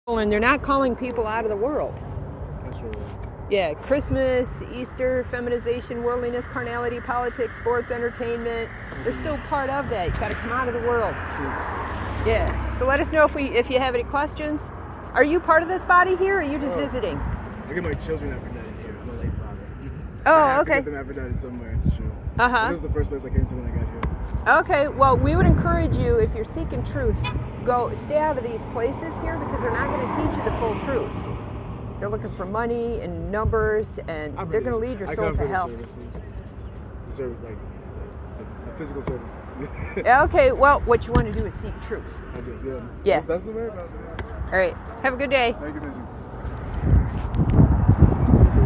And they're not calling people out of the world. Absolutely. Yeah, Christmas, Easter, feminization, worldliness, carnality, politics, sports, entertainment. They're still part of that. You got to come out of the world. True. Yeah. So let us know if you have any questions. Are you part of this body here, or are you just visiting? I get my children Aphrodite here. I'm a late father. Oh, I have okay. to get them Aphrodite somewhere. It's true. Uh-huh. This is the first place I came to when I got here. Okay, well, we would encourage you, if you're seeking truth, stay out of these places here, because they're not going to teach you the full truth. They're looking for money and numbers, and they're going to lead your soul to hell. Like physical services. Yeah, okay, well, what you want to do is seek truth. That's it, yeah. Yeah. That's the way. All right, have a good day. Thank you, Vision.